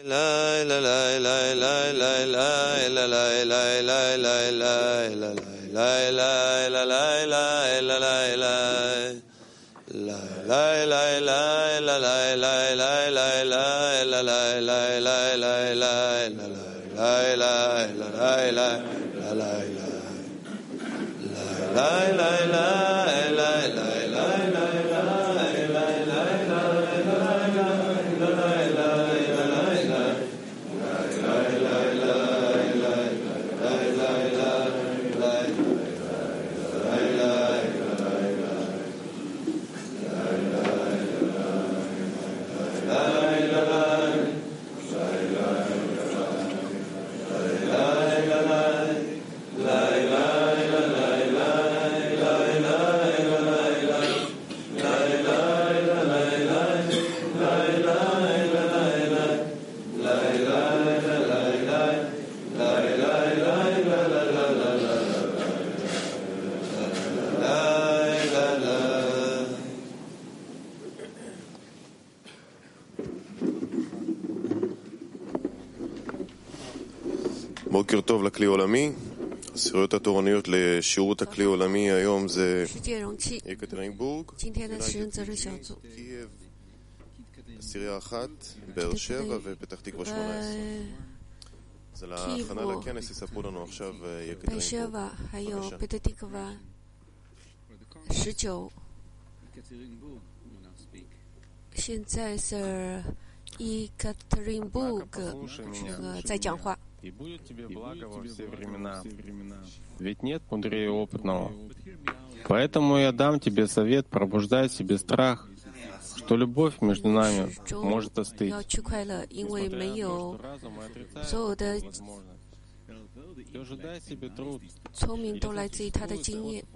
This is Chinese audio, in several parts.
בוקר טוב לכלי עולמי. הסירויות התורניות לשירות הכלי עולמי היום זה יקטרינבורג, קייב, סיריה 1, באר שבע ופתח תקווה 18. זה להכנה לכנס, יספרו לנו עכשיו יקטרינבורג. 现在是Екатеринбург在讲话。 И будет тебе благо во все времена. Ведь нет мудрее опытного. Поэтому я дам тебе совет, пробуждай в себе страх, что любовь между нами может остыть. 要去快乐，因为没有所有的聪明都来自于他的经验。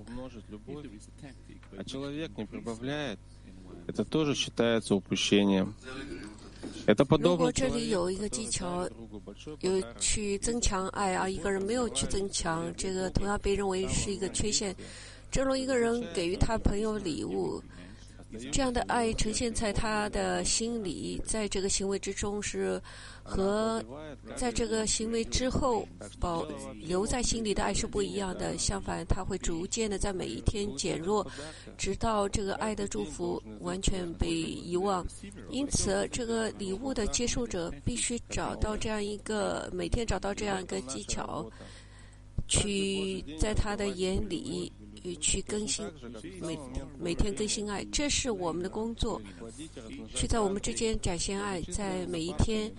А человек не прибавляет, это тоже считается упущением. 如果这里有一个技巧，有去增强爱，而一个人没有去增强，这个同样被认为是一个缺陷。正如一个人给予他朋友礼物，这样的爱呈现在他的心里，在这个行为之中是和在这个行为之后保留在心里的爱是不一样的。相反，他会逐渐的在每一天减弱，直到这个爱的祝福完全被遗忘。因此，这个礼物的接受者必须找到这样一个每天找到这样一个技巧，去在他的眼里去更新，每天更新爱，这是我们的工作。去在我们之间展现爱，在每一天，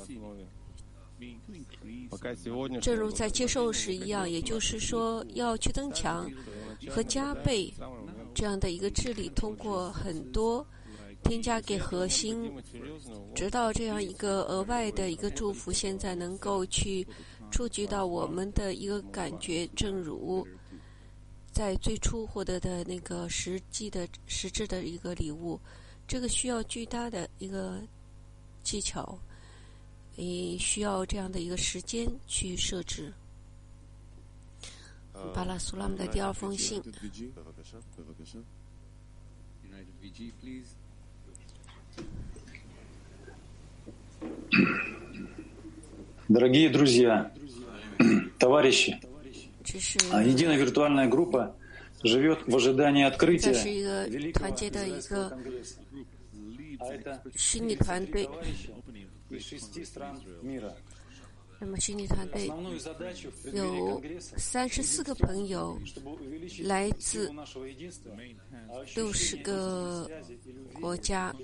正如在接受时一样，也就是说，要去增强和加倍这样的一个智力，通过很多添加给核心，直到这样一个额外的一个祝福，现在能够去触及到我们的一个感觉，正如在最初获得的那个实质的一个礼物，这个需要巨大的一个技巧，也需要这样的一个时间去设置。巴拉苏拉姆的第二封信。 Дорогие друзья, товарищи, единая виртуальная группа живет в ожидании открытия великого Всесоюзного конгресса. А это 虚拟团队 из 6 стран мира. 那么虚拟团队有34个朋友，来自60个国家。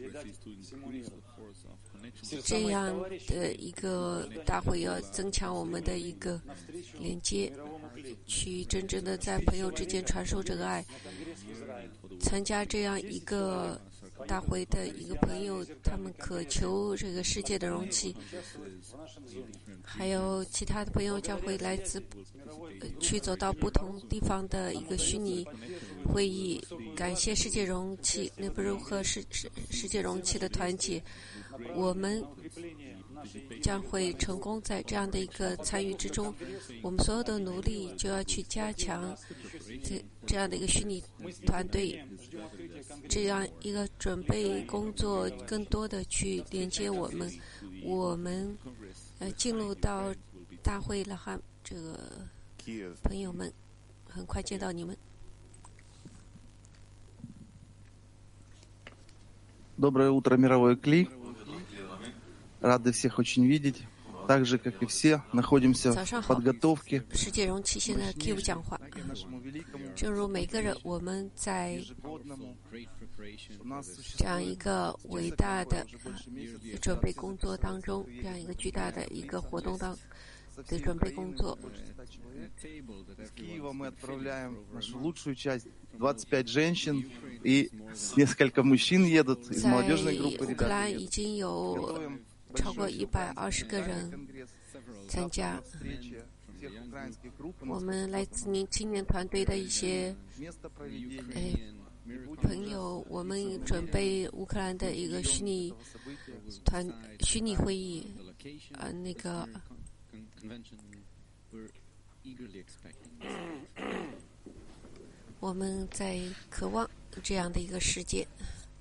这样的一个大会要增强我们的一个连接，去真正的在朋友之间传授这个爱。参加这样一个大会的一个朋友，他们渴求这个世界的容器，还有其他的朋友将会来自去走到不同地方的一个虚拟会议，感谢世界容器那不如何世界容器的团结。我们将会成功在这样的一个参与之中，我们所有的努力就要去加强这样的一个虚拟团队，这样一个准备工作，更多的去连接我们。 我们进入到大会了哈，这个朋友们，很快见到你们。 Доброе утро, мировой Кли. Рады всех очень видеть. Так же, как и все, находимся в подготовке. 世界容器现在 Q 讲话。正如每个人，我们在这样一个伟大的准备工作当中，这样一个巨大的一个活动的准备工作。 С Киева мы отправляем нашу лучшую часть, 25 женщин и несколько мужчин едут из молодежной группы. 乌克兰已经有超过120个人参加。我们来自青年团队的一些朋友，我们准备乌克兰的一个虚拟会议，那个。我们在渴望这样的一个世界。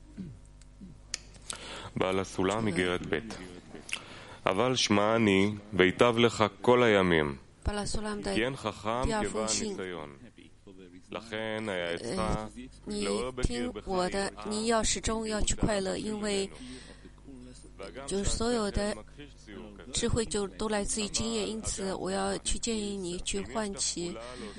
בעל הסולם איגרת ב' אבל שמע אני ויטב לך כל הימים כי אין חכם כבעל ניסיון לכן היה עצך לעורר בקיר בחיים 你要始终要去快乐，因为就是所有的智慧就都来自于经验，因此我要去建议你去唤起，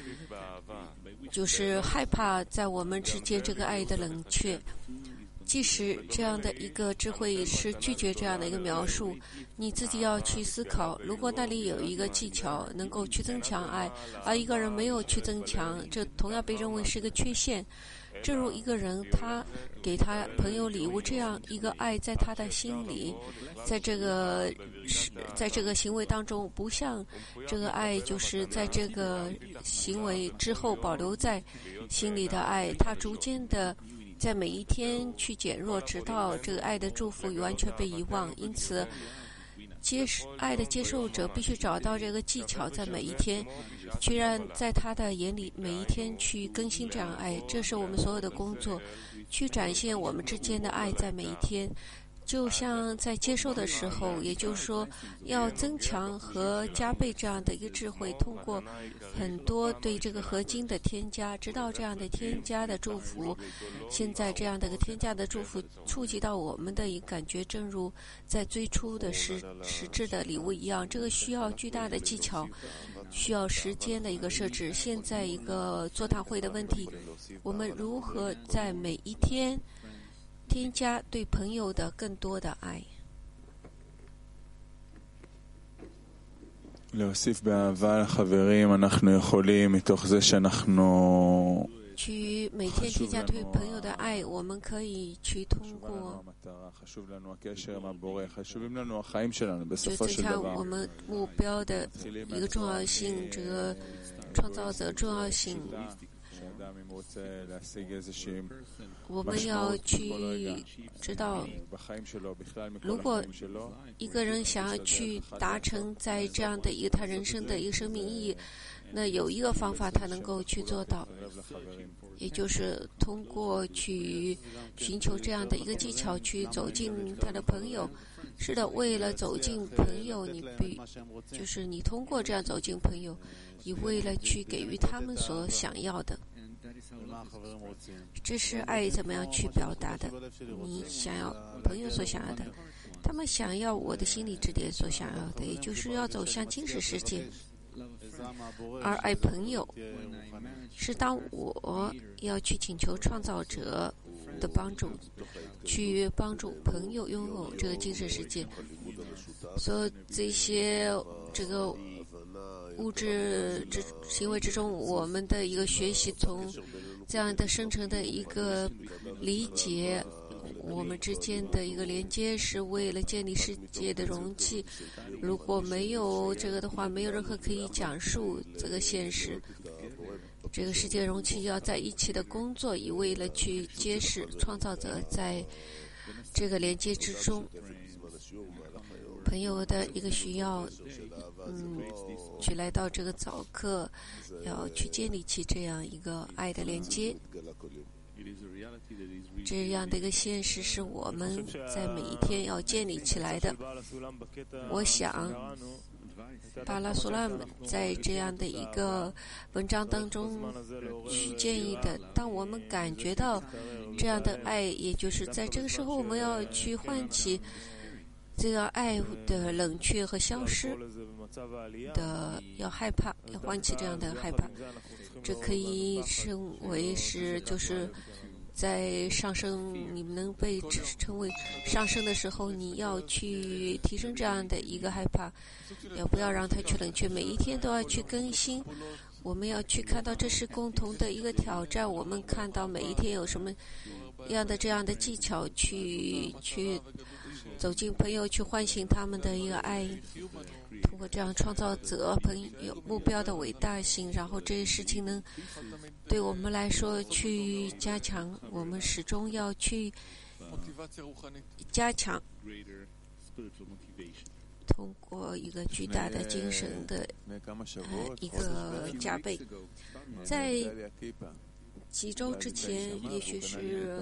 就是害怕在我们之间这个爱的冷却。即使这样的一个智慧是拒绝这样的一个描述，你自己要去思考，如果那里有一个技巧能够去增强爱，而一个人没有去增强，这同样被认为是一个缺陷。正如一个人他给他朋友礼物，这样一个爱在他的心里，在这个行为当中，不像这个爱就是在这个行为之后保留在心里的爱，他逐渐的在每一天去减弱，直到这个爱的祝福完全被遗忘。因此爱的接受者必须找到这个技巧，在每一天居然在他的眼里每一天去更新这样爱，这是我们所有的工作，去展现我们之间的爱在每一天。就像在接受的时候，也就是说要增强和加倍这样的一个智慧，通过很多对这个合金的添加，直到这样的添加的祝福，现在这样的一个添加的祝福触及到我们的一个感觉，正如在最初的实质的礼物一样，这个需要巨大的技巧，需要时间的一个设置。现在一个座谈会的问题，我们如何在每一天添加对朋友的更多的爱。 להוסיף באהבה לחברים, אנחנו יכולים מתוך זה שאנחנו 去每天添加对朋友的爱，我们可以去通过就增强我们目标的一个重要性，这个创造者重要性。我们要去知道，如果一个人想要去达成在这样的一个他人生的一个生命意义，那有一个方法他能够去做到，也就是通过去寻求这样的一个技巧去走进他的朋友。是的，为了走进朋友，就是你通过这样走进朋友，你为了去给予他们所想要的。这是爱怎么样去表达的？你想要朋友所想要的，他们想要我的心理支点所想要的，也就是要走向精神世界。而爱朋友是当我要去请求创造者的帮助，去帮助朋友拥有这个精神世界。所以这些这个物质行为之中，我们的一个学习，从这样的生成的一个理解，我们之间的一个连接，是为了建立世界的容器。如果没有这个的话，没有任何可以讲述这个现实。这个世界容器要在一起的工作，以为了去揭示创造者在这个连接之中朋友的一个需要，去来到这个早课，要去建立起这样一个爱的连接。 这样的一个现实是我们在每一天要建立起来的。我想巴拉苏拉在这样的一个文章当中去建议的，当我们感觉到这样的爱，也就是在这个时候我们要去唤起这个爱的冷却和消失的，要害怕，要唤起这样的害怕。这可以称为是就是在上升，你们能被称为上升的时候，你要去提升这样的一个害怕，要不要让它去冷却，每一天都要去更新。我们要去看到这是共同的一个挑战，我们看到每一天有什么样的这样的技巧去走进朋友，去唤醒他们的一个爱，通过这样创造者朋友目标的伟大性，然后这些事情能对我们来说去加强，我们始终要去加强，通过一个巨大的精神的一个加倍。在几周之前，也许是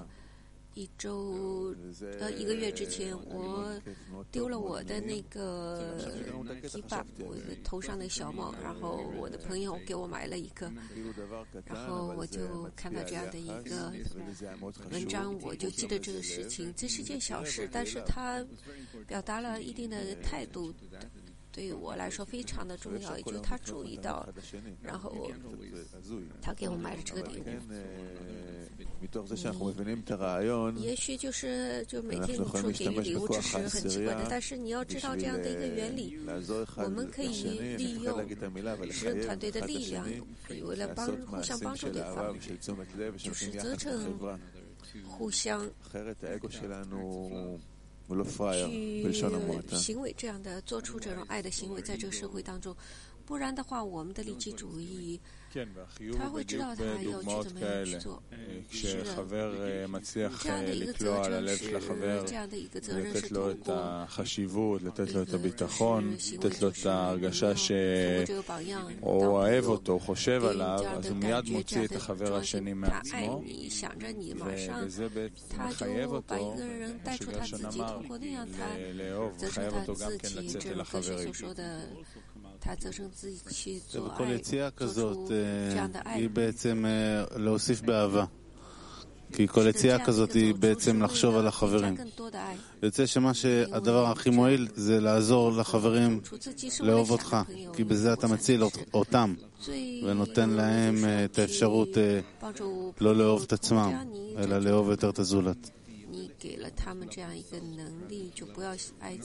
一个月之前，我丢了我的那个提把，我头上的小帽，然后我的朋友给我买了一个，然后我就看到这样的一个文章，我就记得这个事情。这是件小事，但是它表达了一定的态度，对于我来说非常的重要，也就是他注意到，然后他给我买了这个礼物。也许就每天出给你礼物，这是很奇怪的，但是你要知道这样的一个原理，我们可以利用使用团队的力量，为了互相帮助对方，就是责成互相去行为这样的，做出这种爱的行为，在这个社会当中，不然的话，我们的利己主义，他会知道他要去怎么样去做。是的，这样的一个责任是通过 לתת לו את הביטחון, לתת לו את ההרגשה שהוא אוהב אותו, הוא חושב עליו, אז הוא מיד מוציא את החבר השני מעצמו, וזה מחייב אותו שבשנה אמר לאהוב, מחייב אותו גם כן לצאת אל החברים. 他责成自己去做爱， כל יציאה כזאת היא בעצם להוסיף באהבה. כי כל יציאה כזאת היא בעצם לחשוב על החברים. יוצא שמה שהדבר הכי מועיל זה לעזור לחברים לאהוב אותך, כי בזה אתה מציל אותם ונותן להם את האפשרות לא לאהוב את עצמם, אלא לאהוב יותר את הזולת.